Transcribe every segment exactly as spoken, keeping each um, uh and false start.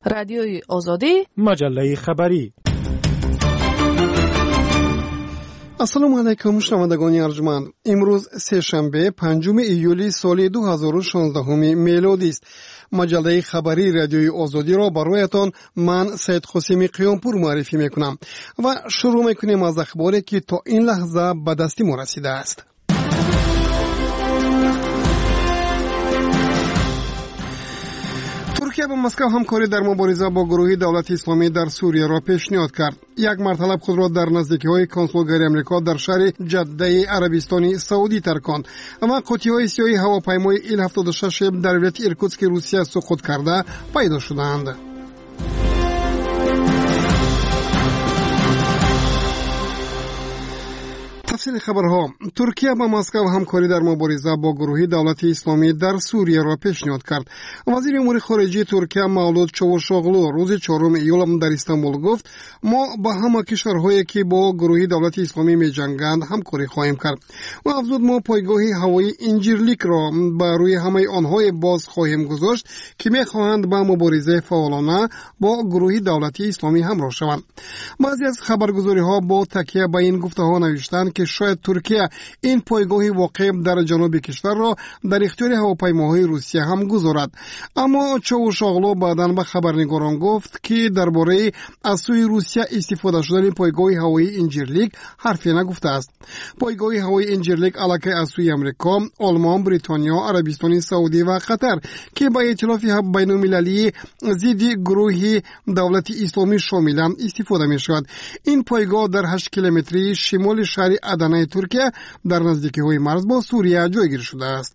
رادیوی آزادی، مجله خبری. السلام علیکم شنوندگان ارجمند. امروز سه شنبه پنجم ایولی سال دو هزار و شانزده میلادی است. مجله خبری رادیوی آزادی را برایتان من سید قاسمی قیامپور معرفی میکنم و شروع میکنیم از اخباری که تا این لحظه به دست ما رسیده است. ترکیه با مسکو همکاری در مبارزه با گروه دولت اسلامی در سوریه را پیشنهاد کرد. یک مرتلب خود را در نزدیکی‌های کنسولگری امریکا در شهر جده عربستان سعودی ترکاند و قطعه‌های سیاهی هواپیمای ایل هفتاد و شش در ولایت ایرکوتسک روسیه سقوط کرده پیدا شدند. تفصیل خبرها. ترکیه با مسکو همکاری در مبارزه با گروه دولت اسلامی در سوریه را پیشنهاد کرد. وزیر امور خارجه ترکیه مولود چاوشاغلو روز چهارم ایول در استانبول گفت ما با همه کشورهایی که با گروه دولت اسلامی می‌جنگند همکاری خواهیم کرد. و افزود ما پایگاه هوایی انجیرلیک را بر روی همه آنها باز خواهیم گذاشت که می‌خواهند با مبارزه فعالانه با گروه دولت اسلامی همراه شوند. بعضی از خبرگزاری‌ها با تکیه به این گفته‌ها نوشتند که شاید ترکیه این پایگاه واقع در جنوب کشور را در اختیار هواپیماهای روسیه هم گذارد. اما چاوشاغلو بعداً به خبرنگاران گفت که درباره از سوی روسیه استفاده شدن پایگاه هوایی انجیرلیک حرفی نگفته است. پایگاه هوایی انجیرلیک علاقه از سوی امریکا، آلمان، بریتانیا، عربستان سعودی و قطر که با ائتلاف بین‌المللی ضد گروه دولت اسلامی شامل استفاده می‌شود. این پایگاه در هشت کیلومتری شمال شهر ادنای ترکیه در نزدیکی‌های مرز با سوریه جایگیر شده است.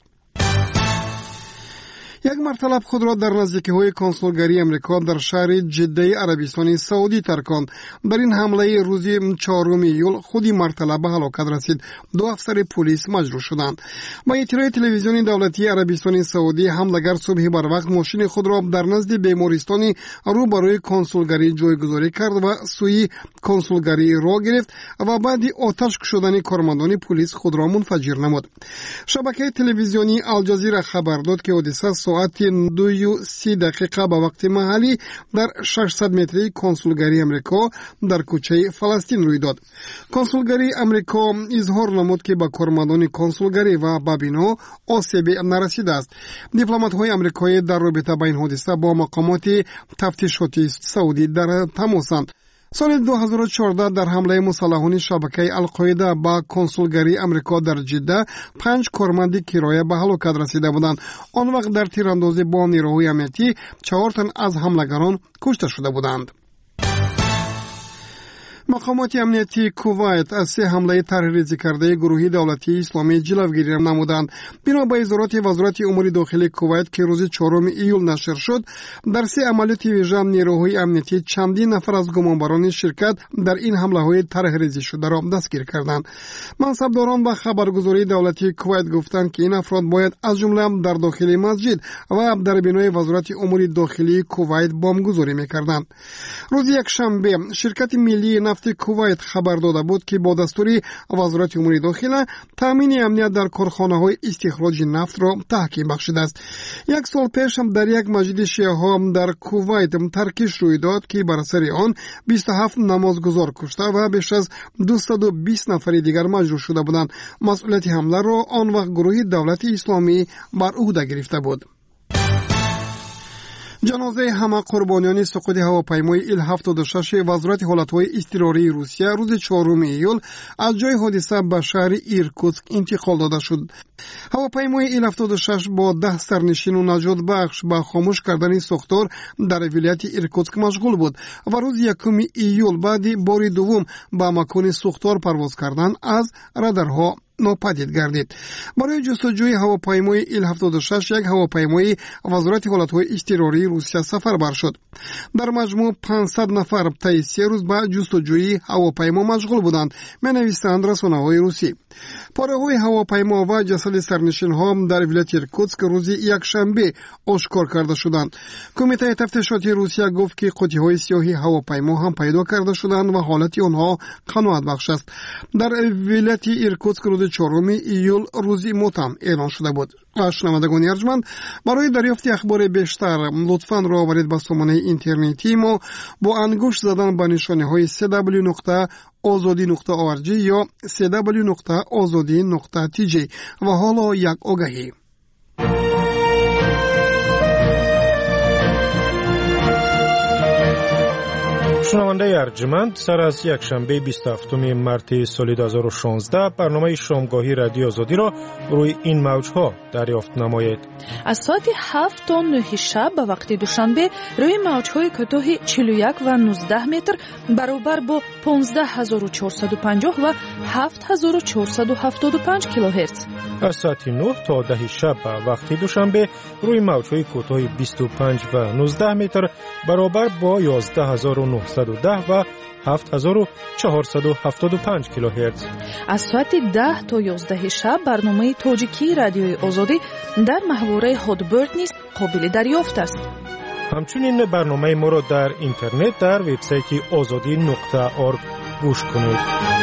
یک مرتلب خود را در نزدیکی‌های کنسولگری امریکا در شهر جده عربستان سعودی ترکاند. در این حمله روز چهارم ایول خودی مرتلب به هلاکت رسید. دو افسر پلیس مجروح شدند. با اطلاع تلویزیون دولتی عربستان سعودی حمله‌گر صبح بر وقت ماشین خود را در نزد بیمارستان روبروی کنسولگری جایگذاری کرد و سوی کنسولگری را گرفت و بعد آتش کشیدن کارمندان پلیس خود را منفجر نمود. شبکه تلویزیونی الجزیره خبر داد که حادثه ساعت دو و سی دقیقه به وقت محلی در ششصد متری کنسولگری امریکا در کوچه فلسطین روی داد. کنسولگری امریکا اظهار نمود که با کارمندان کنسولگری و بابینا آسیبی نرسیده است. دیپلمات‌های امریکایی در رابطه با این حادثه با مقامات تفتیشاتی سعودی در تماسند. سال دو هزار و چهارده در حمله مسلحانه شبکه القاعده با کنسولگری امریکا در جده پنج کارمند کرایه به هلاکت رسیده بودند. آن وقت در تیراندازی با نیروهای امنیتی چهار تن از حملگران کشته شده بودند. مقامات امنیتی کویت از سه حمله تروریستی کرده گروه دولتی اسلامی جلوگیری نمودند. بنا به اظهارات وزارت امور داخلی کویت که روز چهارم ایول نشر شد، در سه عملیات ویژه نیروهای امنیتی چندین نفر از گمانبران شرکت در این حمله‌های تروریستی شده را دستگیر کردند. منصبداران و خبرگزاری دولتی کویت گفتند که این افراد باید از جمله در داخل مسجد و در بنای وزارت امور داخلی کویت بمبگذاری می‌کردند. روز یکشنبه شرکت ملی نفت کویت خبر داده بود که با دستور وزارت امور داخلی تامین امنیت در کارخانه‌های استخراج نفت را تحکیم بخشیده است. یک سال پیش هم در یک مسجد شیعه ها در کویت ترکش روی داد که بر اثر آن بیست و هفت نمازگزار کشته و بیش از دویست و بیست نفر دیگر مجروح شده بودند. مسئولیت حمله را آن وقت گروه دولت اسلامی بر عهده گرفته بود. جنازه همه قربانیان سقوط هواپیمای ایل هفتاد و شش وزارت حالتهای اضطراری روسیه روز چهارم ایول از جای حادثه به شهر ایرکوتسک انتقال داده شد. هواپیمای ایل هفتاد و شش با ده سرنشین و نجات بخش به خاموش کردن ساختار در ولایت ایرکوتسک مشغول بود و روز یکم ایول بعد بار دوم به مکان ساختار پرواز کردن از رادارها ناپدید گردید. برای جستجوی هواپیمای ایل هفتاد و شش یک هواپیمای وزارت حالتهای اضطراری روسیه سفربر شد. در مجموع پانصد نفر طی سه روز به جستجوی هواپیما مشغول بودند، می‌نویسند رسانه‌های روسی. پاره‌های هواپیما و جسد سرنشین‌ها در ولایت ایرکوتسک روز یکشنبه آشکار کرده شدند. کمیته تفتیشاتی روسیه گفت که قطعه‌های سیاهی هواپیما هم پیدا کرده شدند و حالت آنها قناعت بخش است. در ولایت ایرکوتسک روز روز چهارم ایول روزی ماتم اعلان شده بود. و شنوندگان ارجمند، برای دریافت اخبار بیشتر لطفاً راه برید به سامانه اینترنتی ما با انگشت زدن به نشانه های دبلیو دبلیو دبلیو نقطه آزادی نقطه او آر جی یا دبلیو دبلیو دبلیو نقطه آزادی نقطه تی جی. و حالا یک آگهی. شنونده ارجمند، سر از یک شنبه بیست و هفتم مارس سال دو هزار و شانزده برنامه شامگاهی رادیو آزادی را روی این موج‌ها دریافت نمایید. از ساعت هفت تا نه شب به وقت دوشنبه روی موج‌های کوتاه چهل و یک و نوزده متر برابر با پانزده هزار و چهارصد و پنجاه و هفت هزار و چهارصد و هفتاد و پنج کیلوهرتز. از ساعت نه تا ده شب به وقت دوشنبه روی موج‌های کوتاه بیست و پنج و نوزده متر برابر با یازده هزار و نهصد و ده و هفت هزار و چهارصد و هفتاد و پنج کیلوهرتز. از ساعت ده تا یازده شب برنامه تاجیکی رادیوی آزادی در محوره هادبرد نیز قابل دریافت است. همچنین برنامه ما را در اینترنت در وبسایت آزادی نقطه اورگ گوش کنید.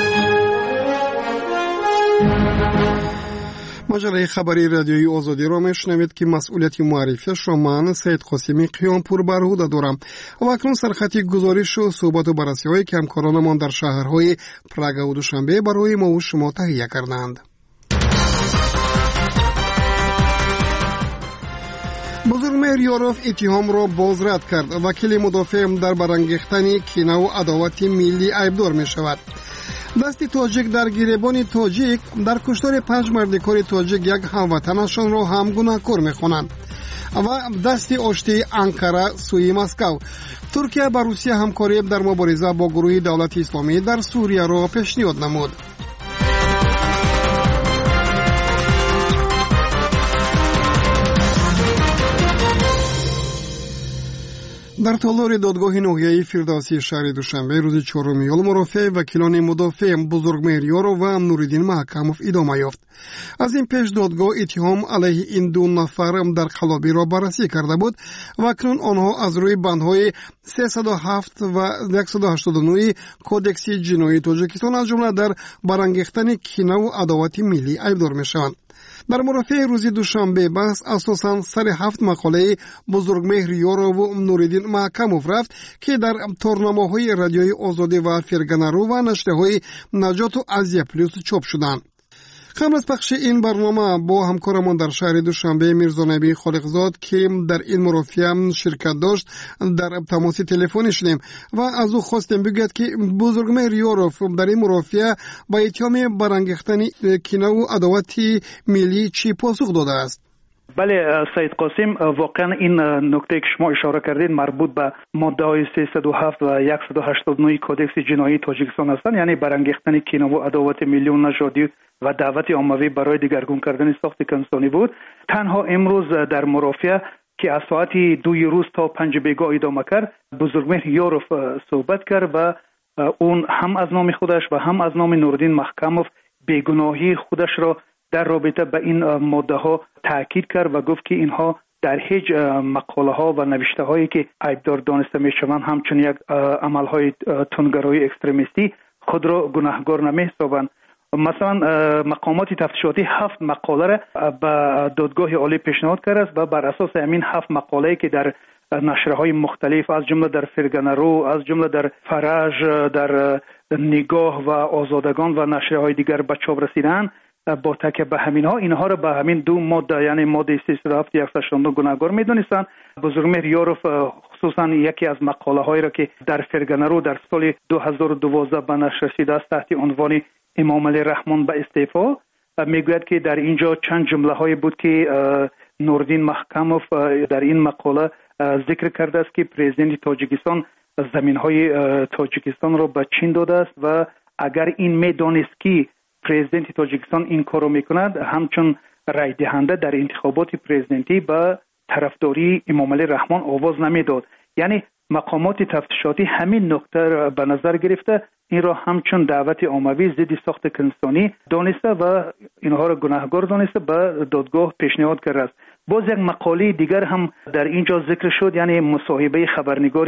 مجله خبری رادیوی آزادی را میشنوید که مسئولیت معرفیش را من سید قاسمی قیامپور بر عهده دارم. و اکنون سرخط گزارش و صحبت و بررسی های که همکارانمان در شهرهای پراگ و دوشنبه برای ما و شما تهیه کردند. بزرگمهر یاروف اتهام را باز رد کرد. وکیل مدافع در برانگیختن کینه و عداوت ملی عیبدار می شود. دست تاجیک در گریبان تاجیک در کشتار پنج مردکار تاجیک یک هموطنشان را هم گناهکار می‌خوانند. و دست آشتی انقره سوی مسکو. ترکیه با روسیه همکاری در مبارزه با گروه دولت اسلامی در سوریه را پیشنهاد نمود. در تالار دادگاه ناحیه‌ای فردوسی شهر دوشنبه روز چهارم ایول مرافع وکیلان مدافع بزرگمهر یاروف و نوریدین محکموف ادامه یافت. از این پیش دادگاه اتهام علیه این دو نفر در قلابی را بررسی کرده بود و اکنون آنها از روی بندهای سیصد و هفت و صد و هشتاد و نه کودکس جنایی تاجیکستان از جمله در برانگیختن کینه و عداوت ملی عیبدار می‌شوند. در مرافع روز دوشنبه بحث اساساً سر هفت مقاله بزرگمهر یاروف و نوریدین محکموف رفت که در تورنمه‌های رادیوی آزادی و فرگنرو و نشریه‌های نجات و ازیا پلیس چاپ شدند. قبل از پخش این برنامه با همکارمان در شهر دوشنبه میرزا نبی خالقزاد که در این مرافعه شرکت داشت در تماس تلفنی شدیم و از او خواستیم بگوید که بزرگمهر یاروف در این مرافعه با اتهام برانگیختن کینه و عداوت ملی چی پاسخ داده است؟ بله سید قاسم، واقعا این نکته که شما اشاره کردید مربوط به ماده های سیصد و هفت و صد و هشتاد و نه کودکس جنایی تاجیکستان هستند، یعنی برانگیختن کینه و عداوت ملی و نژادی و دعوت عمومی برای دگرگون کردن ساخت انسانی بود. تنها امروز در مرافعه که از ساعت دوی روز تا پنج بیگاه ادامه کرد، بزرگمهر یاروف صحبت کرد و اون هم از نام خودش و هم از نام نوریدین محکموف بیگناهی خودش را در رابطه به این ماده ها تاکید کرد و گفت که اینها در هیچ مقاله ها و نوشته هایی که عیبدار دانسته می شوند همچون یک عمل های تندگرایی اکستریمیستی خود را گناهکار نمی حسابند. مثلا مقامات تفتیشاتی هفت مقاله را به دادگاه عالی پیشنهاد کرده است و بر اساس همین هفت مقاله که در نشرهای مختلف از جمله در فرگنرو، از جمله در فرج، در نگاه و آزادگان و نشرهای دیگر به چاپ رسیدن، با تکیه به همین ها اینها را به همین دو ماده یعنی ماده سیصد و هفت صد و شصت و نه گناهکار می‌دانستند. بزرگمهر یاروف خصوصا یکی از مقاله هایی را که در فرگنرو در سال دو هزار و دوازده به نشر رسیده است تحت عنوان امام علی رحمان به استعفا میگوید که در اینجا چند جمله هایی بود که نوریدین محکموف در این مقاله ذکر کرده است که پرزیدنت تاجیکستان زمین های تاجیکستان را به چین داده است و اگر این میدانست که پرزیدنت تاجیکستان این کارو میکند همچون رای دهنده در انتخابات پرزیدنتی به طرفداری امام علی رحمان آواز نمیداد. یعنی مقامات تفتیشاتی همین نکته را به نظر گرفته این را همچون دعوت عمومی ضد ساخت کنستانی دانسته و اینها را گناهکار دانسته به دادگاه پیشنهاد کرده است. باز یک مقاله دیگر هم در اینجا ذکر شد، یعنی مصاحبه خبرنگاری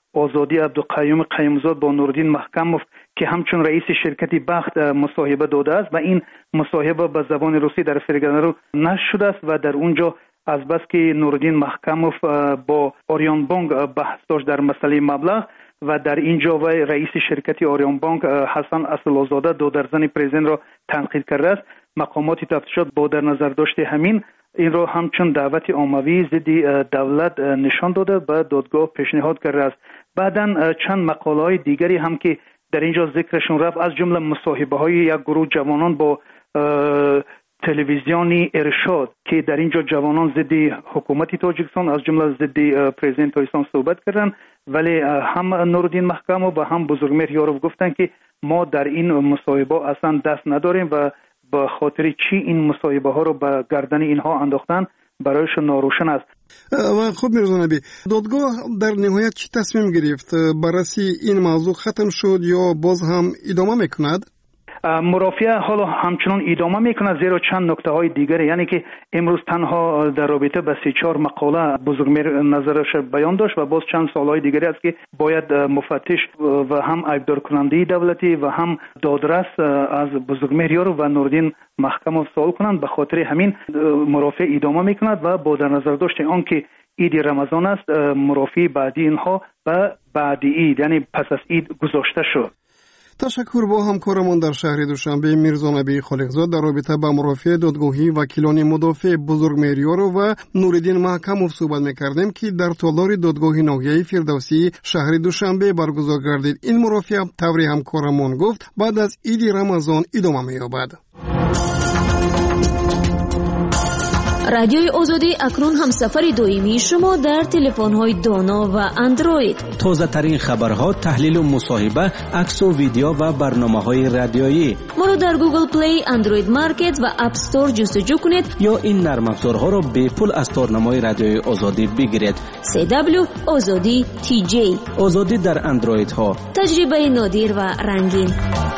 آزادی عبدالقیوم قیومزاد با نورالدین محکموف که همچون رئیس شرکت بخت مصاحبه داده است و این مصاحبه به زبان روسی در فرگانه رو نشر شده است و در اونجا از بس که نورالدین محکموف با آریان بانک بحث داشت در مسئله مبلغ و در اینجا و رئیس شرکت آریان بانک حسن اسدالله‌زاده دو درصد پرزیدنت را تنقید کرده است. مقامات تفتیشات با در نظر داشته همین این را همچون دعوت عمومی ضد دولت نشان داده و دادگاه پیشنهاد کرده است. بعداً چند مقاله های دیگری هم که در اینجا ذکرشون رفت، از جمله مصاحبه های یک گروه جوانان با تلویزیونی ارشاد که در اینجا جوانان ضد حکومت تاجیکستان از جمله ضد پرزیدنت تاجیکستان صحبت کردن، ولی هم نورالدین محکموف و هم بزرگمهر یاروف گفتن که ما در این مصاحبه اصلا دست نداریم و به خاطر چی این مصاحبه ها رو به گردن اینها انداختن برایشون ناروشن است. و خب میرزا نبی، دادگاه در نهایت چی تصمیم گرفت؟ بررسی این موضوع ختم شد یا باز هم ادامه میکند؟ مرافعه حالا همچنان ادامه میکنه، زیرا چند نکته های دیگره، یعنی که امروز تنها در رابطه با سه چهار مقاله بزرگمهر نظرش بیان داشت و باز چند سالهای دیگری است که باید مفتش و هم عیبدار کننده دولتی و هم دادرس از بزرگمهر یاروف و نورالدین محکموف سوال کنند. به خاطر همین مرافعه ادامه میکند و با در نظر داشته آنکه عید رمضان است، مرافعه بعدی اینها و بعد عید یعنی پس از عید گذاشته شد. تشکر. با همکارمان در شهر دوشنبه میرزا نبی خالقزاد در رابطه با مرافع دادگاهی وکیلان مدافع بزرگمهر یاروف و نورالدین محکموف صحبت می‌کردیم که در تالار دادگاه ناحیه فردوسی شهر دوشنبه برگزار گردید. این مرافع طوری همکارمان گفت بعد از عید رمضان ادامه می‌یابد. رادیوی آزادی اکنون همسفر دائمی شما در تلفن‌های دانا و اندروید. تازه ترین خبرها، تحلیل و مصاحبه، عکس و ویدیو و برنامه‌های رادیویی. ما رو در گوگل پلی، اندروید مارکت و اپ استور جستجو کنید یا این نرم افزارها را به پول از تارنمای رادیوی آزادی بگیرید. سی دبلیو آزادی تی جی. آزادی در اندروید ها. تجربه نادر و رنگین.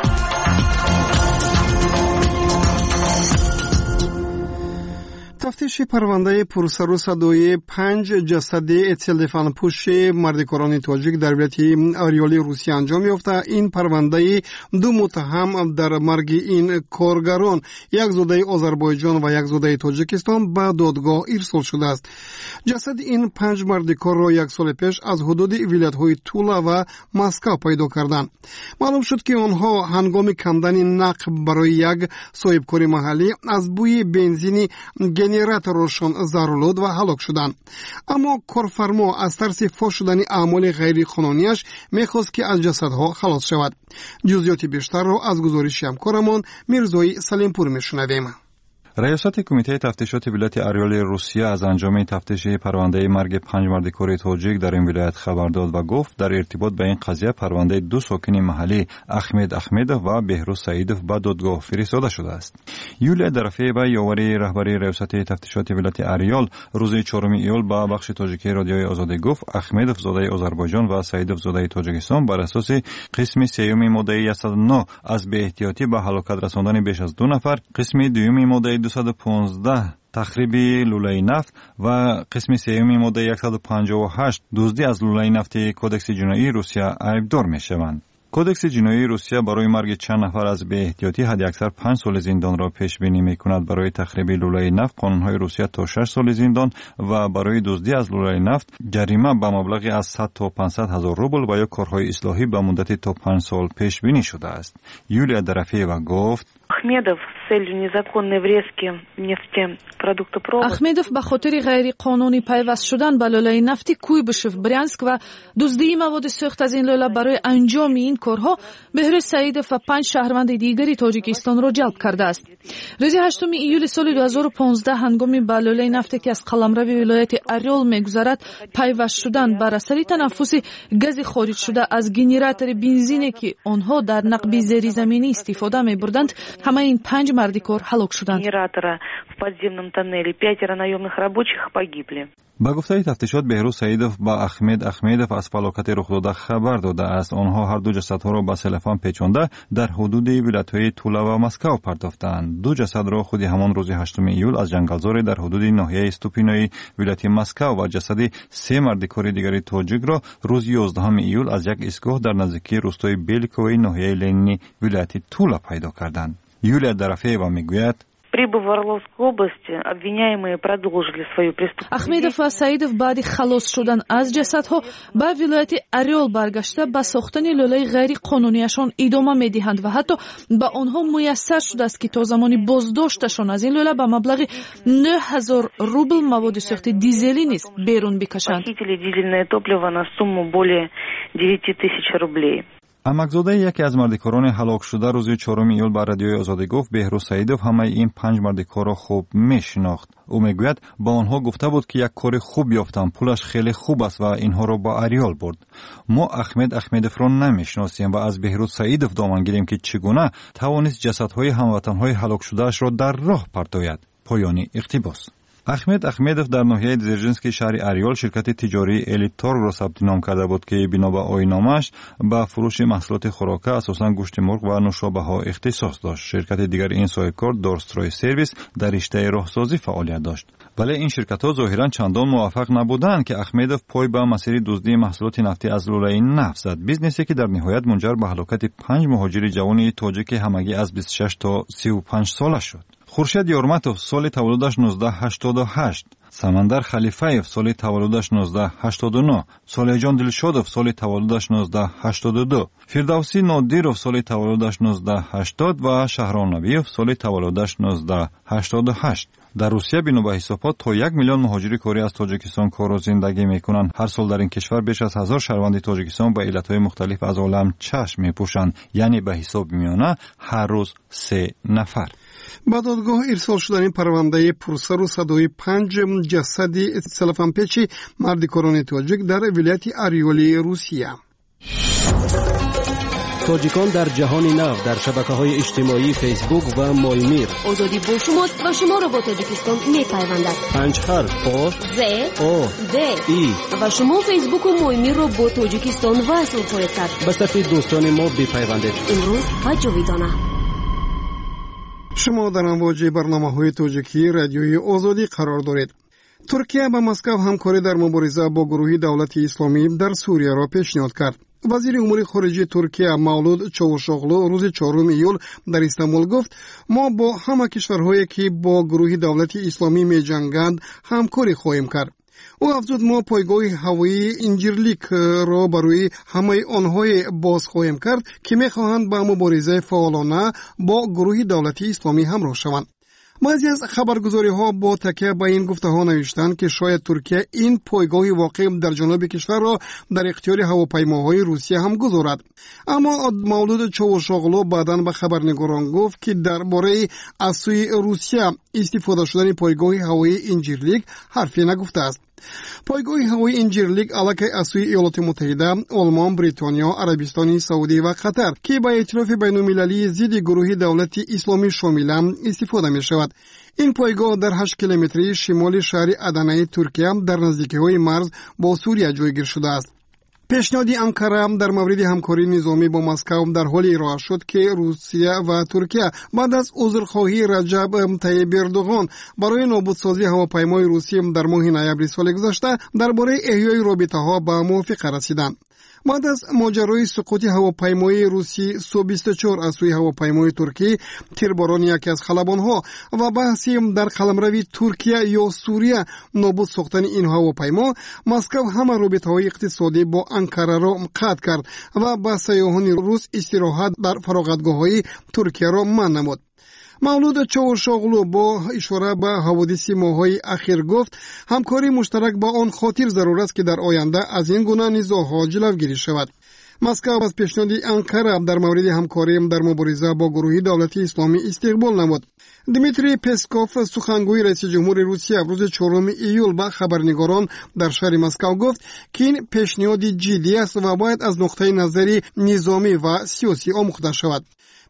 تفتیش پرونده پرسر و صدای پنج جسد اتسلفان پوش مردکاران تاجیک در ولایت آریال روسیه انجام یافته. این پرونده دو متهم در مرگ این کارگران، یک زاده آذربایجان و یک زاده تاجیکستان، به دادگاه ارسال شده است. جسد این پنج مردکار را یک سال پیش از حدود ولایت‌های تولا و مسکو پیدا کردند. معلوم شد که آنها هنگام کندن نقب برای یک صاحبکار محلی از بوی بنزین گنراتورشان ضرورت و هلاک شدند. اما کارفرما از ترس فاش شدن اعمال غیر قانونیش میخواست که از جسدها خلاص شود. جزئیات بیشتر را از گزارش همکارمان میرزای سلیمپور میشنویم. ریاست کمیته تفتیشات ولایت آریال روسیه از انجام تفتیش پرونده مرگ پنج مردکار تاجیک در این ولایت خبر داد و گفت در ارتباط به این قضیه پرونده دو ساکن محلی احمد احمدوف و بهروز سعیدوف به دادگاه فرستاده شده است. یولیا درفی با یاوری رهبری ریاست تفتیشات ولایت آریال روز چهارم ایول با بخش تاجیکی رادیوی آزادی گفت احمدوف زاده آذربایجان و سعیدوف زاده تاجیکستان بر اساس قسم سیوم ماده صد و نه از بی احتیاطی به هلاکت رساندن بیش از دو نفر، قسم دوم ماده دویست و پانزده تخریب لوله نفت و قسم سوم ماده صد و پنجاه و هشت دزدی از لوله نفت کدکس جنایی روسیه عیبدار میشوند. کدکس جنایی روسیه برای مرگ چند نفر از بی احتیاطی حد اکثر پنج سال زندان را پیش بینی میکند. برای تخریب لوله نفت قانونهای روسیه تا شش سال زندان و برای دزدی از لوله نفت جریمه به مبلغی از صد تا پانصد هزار روبل و یا کارهای اصلاحی به مدت تا پنج سال پیش بینی شده است. یولیا درفیeva گفت Ахмедов с целью незаконной врезки нефтепродуктопровода. Ахмедов به خاطر غیر قانونی پیوست شدن به لوله نفتی کویبشف برянسک و دزدی مواد سوخت از این لوله برای انجام این کارها بهروز سعیدوف و پنج شهروند دیگری تاجیکستان را جلب کرده است. روز هشتم ایول سال دو هزار و پانزده هنگام به لوله نفتی که از قلمرو ولایت آریال میگذرد پیوست شدن بر اثر تنفس گاز خارج شده از گنراتور بنزینی که آنها در نقب زیرزمینی استفاده میبردند، همه این پنج марди кор ҳалок шуданд. Генератора в подземном тоннеле пятеро наемных рабочих погибли. با گفته تفتیشات بهروز سعیدов با احمد احمدов از فلاکت رخ داده خبر داده است. آنها هر دو جسدها را با سلفان پیچانده در حدود ولایت‌های تولا و مسکو پرداختند. دو جسد را خود همان روز هشتم ایول از جنگلزار در حدود ناحیه استوپینای ولایت مسکو و جسد سه مردکار دیگری تاجیک را روز یازدهم ایول از یک ایستگاه در نزدیکی روستای بیلکوی ناحیه لنینی ولایت تولا پیدا کردند. یولیا درافیeva میگوید Прибыв в Орловскую область, обвиняемые продолжили свою преступную Ахмедов ва Саидов баъди халос шудан аз ҷасадҳо ба вилояти Орел баргашта ба сохтани лӯлаи ғайриқонунияшон идома медиҳанд ва ҳатто ба онҳо муяссар шудааст ки то замони боздошташон аз ин лӯла ба маблағи нӯ ҳазор рубл маводи сӯхти дизелӣ низ берун бикашанд. Похитили дизельное топливо на сумму более девяти тысяч рублей. амакзодаи яке аз мардикорони ҳалок шуда рӯзи чорум июл ба радиои озодӣ гуфт беҳрӯз саидов ҳамаи ин панҷ мардикорро хуб мешинохт. ӯ мегӯяд ба онҳо гуфта буд ки як кори хуб ёфтам, пулаш хеле хуб аст ва инҳоро ба Ориол бурд. мо Ахмед Ахмедовро намешиносем ва аз беҳрӯз саидов доман гирем ки чӣ гуна тавонист ҷасадҳои ҳамватанҳои ҳалокшудаашро дар роҳ партояд. поёни иқтибос. احمد احمدов در ناحیه дзержинский شهر Ориол شرکت تجاری الیتور را ثبت نام کرده بود که بنا به آیین‌نامه‌اش با فروش محصولات خوراکی اساساً گوشت مرغ و نوشابه‌ها اختصاص داشت. شرکت دیگر این صاحبکار دارستروی سرویس در رشته راهسازی فعالیت داشت. ولی این شرکت‌ها ظاهراً چندان موفق نبودند که احمدov پای به مسیر دزدی محصولات نفتی از لولای نفت زد. بیزنسی که در نهایت منجر به هلاکت پنج مهاجر جوان تاجیک همگی از بیست و شش تا سی و پنج ساله شد. خورشید یورماتov سال تولدش نوزده هشتاد و هشت، سمندر خلیفه‌یف سال تولدش نوزده هشتاد و نه، صالحجان دلشودov سال تولدش نوزده هشتاد و دو، فردوسی نادیرov سال تولدش نوزده هشتاد و شهرام نبیov سال تولدش نوزده هشتاد و هشت. در روسیه بنا به حسابات تا یک میلیون مهاجر کاری از تاجیکستان کار و زندگی میکنند. هر سال در این کشور بیش از هزار شهروند تاجیکستان به علتهای مختلف از عالم چشم میپوشند، یعنی به حساب میانه هر روز سه نفر. ба додгоҳ ирсол шудани парвандаи пурсару садои панҷ ҷасади салафанпечи мардикорони тоҷик дар вилояти Ориоли Русия. тоҷикон дар ҷаҳони нав дар шабакаҳои иҷтимоӣ фейсбук ва моймир. озодӣ бо шумост ва шуморо бо тоҷикистон мепайвандад. панҷ ҳарф о з о д и ва шумо фейсбуку моймирро бо тоҷикистон васл хоҳед кард. ба сафи дӯстони мо бипайвандед. имрӯз ва ҷовидона. шумо дар амвоҷи барномаҳои тоҷикии радиои озодӣ қарор доред. туркия ба Москав ҳамкорӣ дар мубориза бо гурӯҳи давлати исломӣ дар Сурияро пешниҳод кард. вазири умури хориҷии Туркия Мавлуд Чавушоғлу рӯзи чорум июл дар Истамбул гуфт: мо бо ҳама кишварҳое ки бо гурӯҳи давлати исломӣ меҷанганд ҳамкорӣ хоҳем кард. ӯ афзуд: мо пойгоҳи ҳавоии Инҷирликро барои ҳамаи онҳое боз хоҳем кард ки мехоҳанд ба муборизаи фаъолона бо гурӯҳи давлати исломӣ ҳамроҳ шаванд. баъзе аз хабаргузориҳо бо такя ба ин гуфтаҳо навиштанд ки шояд Туркия ин пойгоҳи воқеъ дар ҷануби кишварро дар ихтиёри ҳавопаймоҳои Русия ҳам гузорад. аммо Мавлуд Чавушоғлу баъдан ба хабарнигорон гуфт ки дар бораи аз сӯи Русия истифода шудани пойгоҳи ҳавоии Инҷирлик ҳарфе нагуфтааст. пойгоҳи ҳавоии Инҷирлик аллакай аз сӯи Иёлоти Муттаҳида, Олмон, Бритониё, Арабистони Саудӣ ва Қатар ки ба эътирофи байнулмилалии зидди гурӯҳи давлати исломӣ шомиланд истифода мешавад. ин пойгоҳ дар ҳашт километрии шимоли шаҳри Аданаи Туркия дар наздикиҳои марз бо Сурия ҷойгир шудааст. пешниҳоди Анкара дар мавриди ҳамкории низомӣ бо Москав дар ҳоле ироа шуд ки Русия ва Туркия баъд аз узрхоҳии Раҷаб Таyyib Эрдоғон барои нобудсозии ҳавопаймои русӣ дар моҳи ноябри соли гузашта дар бораи эҳёи робитаҳо ба мувофиқа расиданд. بعد از ماجرای سقوط هواپیمای روسی سو بیست و چهار از سوی هواپیمای ترکی، تیرباران یکی از خلبانها و بحثی در قلمرو ترکیه یا سوریه نابود ساختن این هواپیما، مسکو همه رابطه‌های اقتصادی با انکره را قطع کرد و با سیاحان روس استراحت در فراغتگاه‌های ترکیه را منع نمود. مولود چاوشاغلو با اشاره به حوادث ماهای اخیر گفت همکاری مشترک با آن خاطر ضرور است که در آینده از این گونه نزاع‌ها جلوگیری شود. مسکو از پیشنهاد انکره در مورد همکاری در مبارزه با گروه دولتی اسلامی استقبال نمود. دیمیتری پسکوف سخنگوی رئیس جمهور روسیه روز چهارم ایول به خبرنگاران در شهر مسکو گفت که این پیشنهاد جدی است و باید از نقطه نظری نظامی و سیاسی آموخته شود.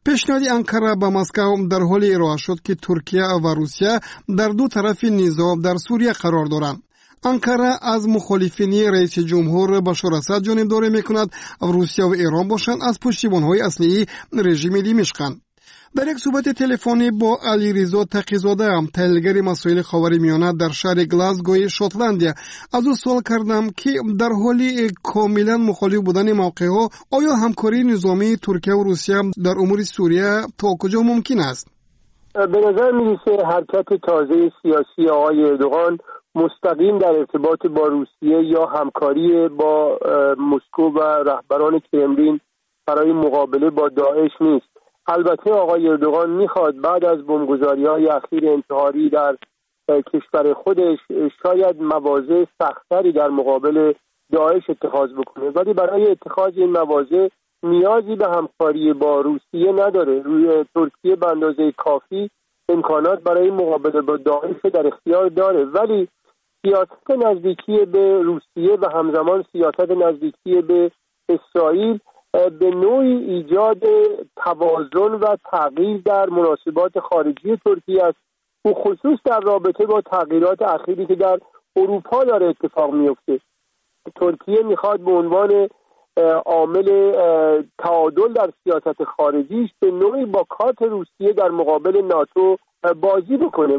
پیشنهاد انقره به مسکو در حال ارائه شد که ترکیه و روسیه در دو طرف نزاع در سوریه قرار دارند. انقره از مخالفین رئیس جمهور بشار اسد جانبداری میکند و روسیه و ایران باشند از پشتیبان‌های اصلی رژیم دمشقند. در یک صحبت تلفنی با علیرضا تقی‌زاده، تحلیلگر مسائل خاورمیانه در شهر گلاسگوی شوتلندیا، از او سوال کردم که در حالی کاملا مخالف بودن موقعها آیا همکاری نظامی ترکیه و روسیه در امور سوریه تا کجا ممکن است؟ به نظر می‌رسه حرکت تازه سیاسی آقای اردوغان مستقیم در ارتباط با روسیه یا همکاری با مسکو و رهبران کرملین برای مقابله با داعش نیست. البته آقای اردوغان میخواد بعد از بمبگذاری‌های اخیر انتحاری در کشور خودش شاید مواضع سخت‌تری در مقابل داعش اتخاذ بکنه، ولی برای اتخاذ این مواضع نیازی به همکاری با روسیه نداره. روی ترکیه به اندازه کافی امکانات برای مقابله با داعش در اختیار داره، ولی سیاست نزدیکی به روسیه و همزمان سیاست نزدیکی به اسرائیل به نوعی ایجاد توازن و تغییر در مناسبات خارجی ترکیه است، و خصوص در رابطه با تغییرات اخیری که در اروپا داره اتفاق میفته. ترکیه میخواد به عنوان عامل تعادل در سیاست خارجیش به نوعی با کارت روسیه در مقابل ناتو بازی بکنه.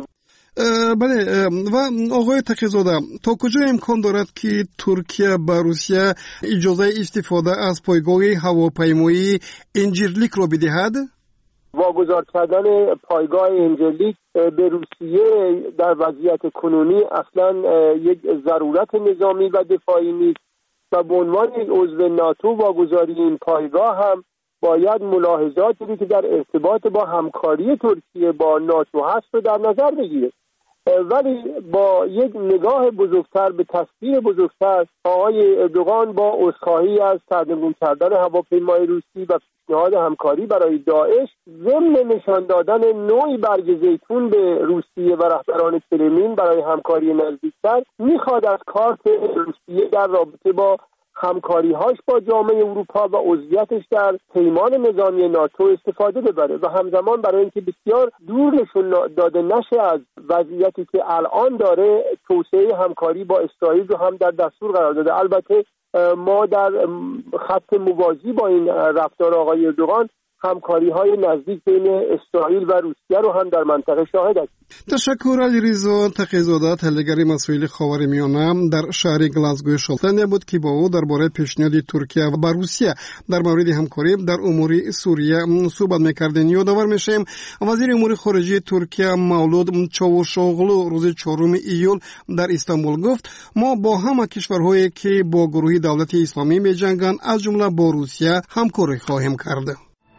بله، و آقای تقی‌زاده، تا کجا امکان دارد که ترکیه به روسیه اجازه استفاده از پایگاه هواپیمایی انجرلیک را بدهد؟ واگذار کردن پایگاه انجرلیک به روسیه در وضعیت کنونی اصلا یک ضرورت نظامی و دفاعی نیست و به عنوان عضو ناتو واگذاری این پایگاه هم باید ملاحظاتی که در ارتباط با همکاری ترکیه با ناتو هست رو در نظر بگیره. ولی با یک نگاه بزرگتر به تصویر بزرگتر، آقای اردوغان با عذرخواهی از سردرگم کردن هواپیمای روسی و پیشنهاد همکاری برای داعش ضمن نشان دادن نوعی برگ زیتون به روسیه و رهبران کرملین برای همکاری نزدیکتر میخواد از کارت روسیه در رابطه با همکاری‌هاش با جامعه اروپا و عضویتش در پیمان نظامی ناتو استفاده ببره و همزمان برای اینکه بسیار دور نشون داده نشه از وضعیتی که الان داره، توسعه همکاری با اسرائیل رو هم در دستور قرار داده. البته ما در خط موازی با این رفتار آقای اردوغان همکاری‌های نزدیک بین اسرائیل و روسیه رو هم در منطقه شاهد هستیم. تشکر. علیرضا تقی‌زاده، تحلیلگر مسائل خاورمیانه در شهر گلاسگوی شوتلندیا بود که با او درباره پیشنهاد ترکیه و روسیه در مورد همکاری در امور سوریه صحبت می‌کردیم. یادآور میشیم وزیر امور خارجه ترکیه مولود چاوشوغلو روز چهارم ایول در استانبول گفت ما با همه کشورهایی که با گروه دولت اسلامی می‌جنگند از جمله با روسیه همکاری خواهیم کرد.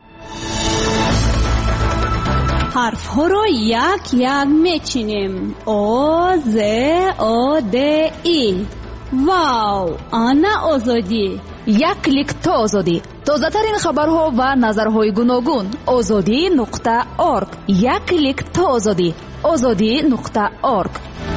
حرف ها رو یک یک میچینیم. او ز او د ای. واو، آنا آزادی. یک کلیک تا آزادی. تازه ترین خبرها و نظرهای گوناگون. آزادی نقطه ارگ. یک کلیک تا آزادی. آزادی نقطه ارگ.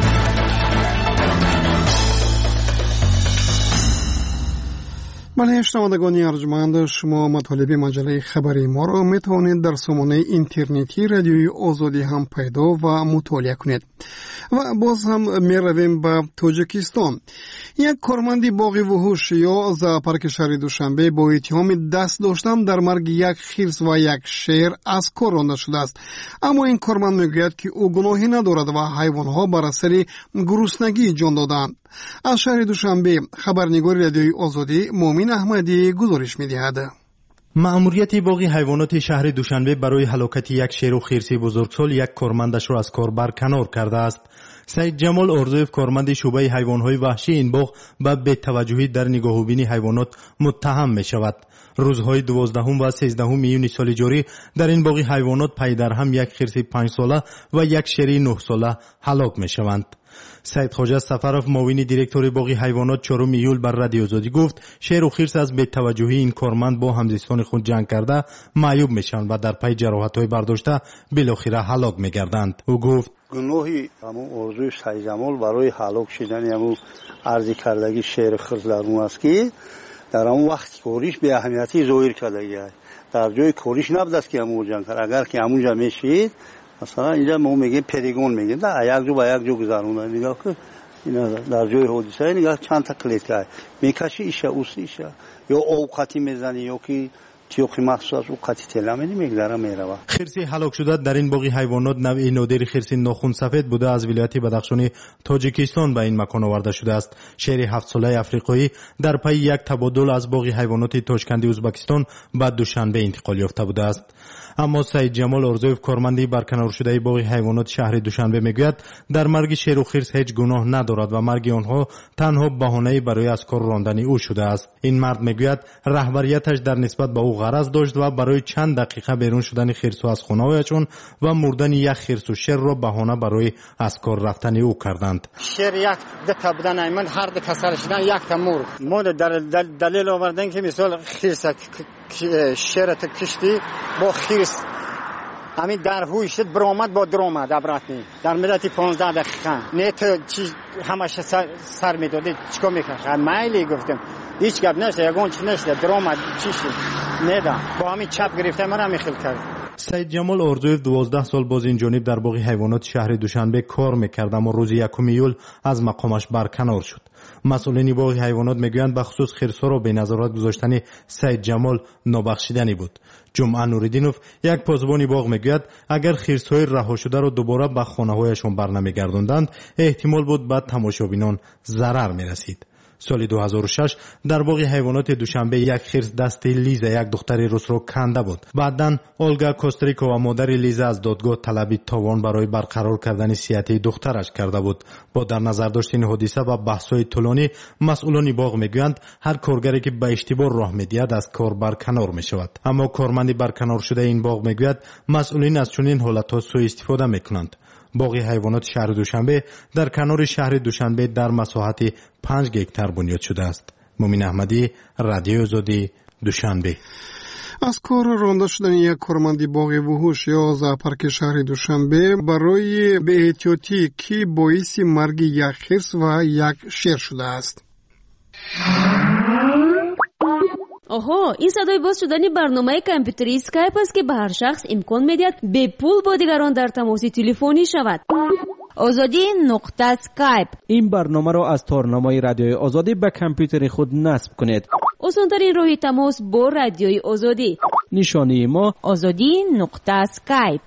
بله شنوندگان ارجمند، شما مطالب مجله خبری ما را می توانید در سامانه اینترنتی رادیوی آزادی هم پیدا و مطالعه کنید. و باز هم می رویم به تاجیکستان. یک کارمند باغ وحوش یا زاپارک شهر دوشنبه با اتهام دست داشتن در مرگ یک خرس و یک شیر از کار رانده شده است. اما این کارمند میگوید که او گناهی ندارد و حیوانها بر اثر گرسنگی جان دادند. از شهر دوشنبه خبرنگار رادیوی آزادی مومن احمدی گزارش می‌دهد. مأموریت باغ حیوانات شهر دوشنبه برای هلاکت یک شیر و خرس بزرگسال یک کارمندش را از کار برکنار کرده است. سید جمال ارزویف، کارمند شعبه حیوانات وحشی این باغ، به بی‌توجهی در نگاهوبین حیوانات متهم می شود. روزهای دوازدهم و سیزدهم میون سال جاری در این باغ حیوانات پی در هم یک خرس پنج ساله و یک شیر نه ساله هلاک می شوند. سید خواجه سفرов، معاون دیرکتور باغ حیوانات، چهارم ایول بر رادیو آزادی گفت شیر و خرس از بی‌توجهی این کارمند با همزیستان خود جنگ کرده معیوب میشن و در پی جراحت‌های برداشته بالاخره هلاک میگردند. او گفت گناهی همون ارزوی سید جمال برای هلاک شدن همون عرض کردگی شیر خرس در اون است که در اون وقت کوریش به اهمیتی ظاهر کرده است. در جای کوریش نبود که همون جنگ کرد. اگر که همونجا میشید مثلا اینجا ما میگیم پریگون میگیم در یک جو با یک جو گذرونه. نگاه که اینا در جای حادثه نگاه چند تا کلیدکای میکشی ایشه اوسیشه یا اوقاتی میزنی یا که تیوخی مخصوص اوقاتی تلامینی میگذره میره. خرس هلاک شده در این باغ حیوانات نوع نادر خرس ناخن سفید بوده از ولایت بدخشان تاجیکستان به این مکان آورده شده است. شهر هفت ساله افریقایی در پی یک تبادل از باغ حیوانات تاشکندی ازبکستان به دوشنبه انتقال یافته بوده است. اما سید جمال ارزویف کارمندی برکنار شده باغ حیوانات شهر دوشنبه میگوید در مرگ شیر و خرس هیچ گناه ندارد و مرگ آنها تنها بهانه‌ای برای از کار راندن او شده است. این مرد میگوید رهبریتش در نسبت به او غرض داشت و برای چند دقیقه بیرون شدن خرس از خانه‌هایشان و مردن یک خرس و شیر را بهانه برای از کار رفتن او کردند. شیر یک دتا بودن ایمن هر دو کسر شدن یک تا مرد. ما در دلیل آوردن که مثال خرس شیرت کشتی با خرس همین در هوی شد برآمد با درآمد عبرتنی در مدت پانزده دقیقه نه تو چی همش سر, سر میدادی چیکار میکرد مایلی گفتم هیچ گپ نشد یگان چی نشد درآمد چی شد ندا با همین چپ گرفته من میخیل کرد. سید جمال ارزویف دوازده سال باز این جانب در باغ حیوانات شهر دوشنبه کار میکرد اما روز یکم ایول از مقامش برکنار شد. مسئولین باغ حیوانات میگویند به خصوص خرس‌ها را به نظارت گذاشتن سید جمال نابخشیدنی بود. جمعه نوریدینوف یک پاسبان باغ میگوید اگر خرس‌های رها شده را دوباره به خانه‌هایشان برنمیگرداندند احتمال بود به تماشابینان ضرر میرسید. سال دو هزار و شش در باغ حیوانات دوشنبه یک خرس دست لیزا یک دختر روس را کنده بود. بعداً اولگا کوستریکو و مادر لیزا از دادگاه طلب تاوان برای برقرار کردن صحت دخترش کرده بود. با در نظر داشتن حادثه و بحث‌های طولانی مسئولان باغ میگویند هر کارگری که به اشتباه راه میدهد از کار برکنار میشود. اما کارمند برکنار شده این باغ میگوید مسئولین از چنین حالت‌ها سوء استفاده میکنند. باغ حیوانات شهر دوشنبه در کنار شهر دوشنبه در مساحت پنج گکتار بنیاد شده است. مومن احمدی، رادیو آزادی، دوشنبه. از کار رانده شدن یک کارمند باغ وحوش یا زاپارک شهر دوشنبه برای بی‌احتیاطی که باعث مرگ یک خرس و یک شیر شده است. آها این صدای باز شدن برنامه کامپیوتری اسکایپ است که به هر شخص امکان میدهد به پول با دیگران در تماس تلفنی شود. آزادی نقطه اسکایپ. این برنامه را از تارنمای رادیوی آزادی به کامپیوتر خود نصب کنید. آسان‌ترین راه تماس با رادیوی آزادی. نشانی ما آزادی نقطه اسکایپ.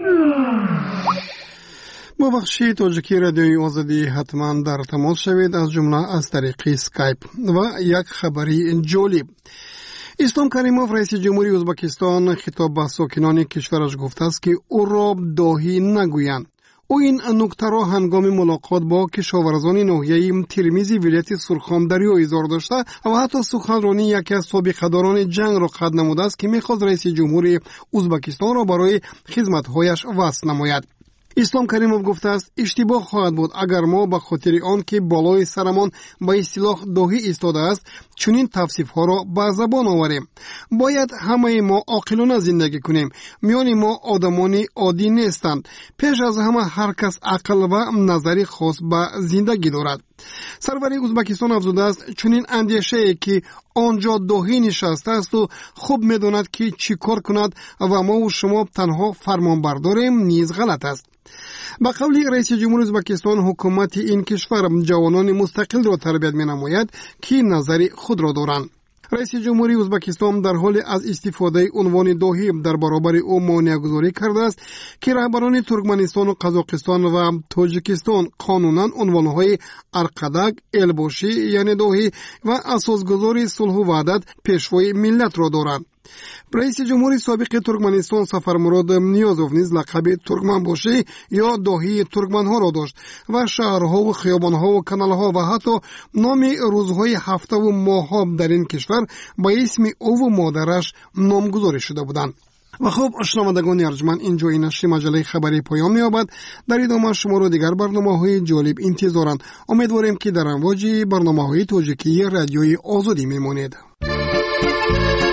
با بخش تاجیکی رادیوی آزادی حتما در تماس شوید از جمله از طریق اسکایپ. و یک خبری جالب. اسلام کریموف رئیس جمهوری ازبکستان خطاب به ساکنان کشورش گفته است که او را داهی نگویند. او این نکته را هنگام ملاقات با کشاورزان ناحیه ترمیز ولایت سرخامدری اظهار داشته و حتی سخنرانی یکی از سابقه‌داران جنگ را قد نموده است که می‌خواست رئیس جمهوری ازبکستان را برای خدمت‌هایش وصل نماید. اسلام کریموف گفته است اشتباه خواهد بود اگر ما به خاطر آن که بالای سرمان به اصطلاح داهی ایستاده است چنین توصیف‌ها را به زبان آوریم. باید همه ما عاقلانه زندگی کنیم. میان ما آدمان عادی نیستند. پیش از همه هر کس عقل و نظری خاص به زندگی دارد. سروری ازبکستان افزوده است چنین اندیشه‌ای که آنجا داهی نشسته است و خوب می‌داند که چی کار کند و ما و شما تنها فرمانبرداریم نیز غلط است. با قول رئیس جمهور ازبکستان حکومت این کشور جوانان مستقل را تربیت می‌نماید که نظر خود را دارند. رئیس جمهوری ازبکستان در حال از استفاده عنوان داهی در برابر او مانع گذاری کرده است که رهبران ترکمنستان و قزاقستان و تاجیکستان قانونا عنوانهای ارقدک، الباشی یعنی داهی و اساسگذار صلح و وحدت پیشوای ملت را دارند. رئیس جمهوری سابق ترکمنستان سفرمراد نیازوف نیز لقب ترکمن باشی یا داهی ترکمن ها را داشت و شهرها و خیابان ها و کانال ها و حتی نام روزهای هفته و ماه ها در این کشور با اسم او و مادرش نامگذاری شده بودند. و خب شنوندگان ارجمند اینجا این نشر مجله خبری پایان می‌یابد. در ادامه شما را دیگر برنامه‌های جالب انتظارند. امیدواریم که در امواج برنامه‌های تاجیکی رادیوی آزادی میمانید.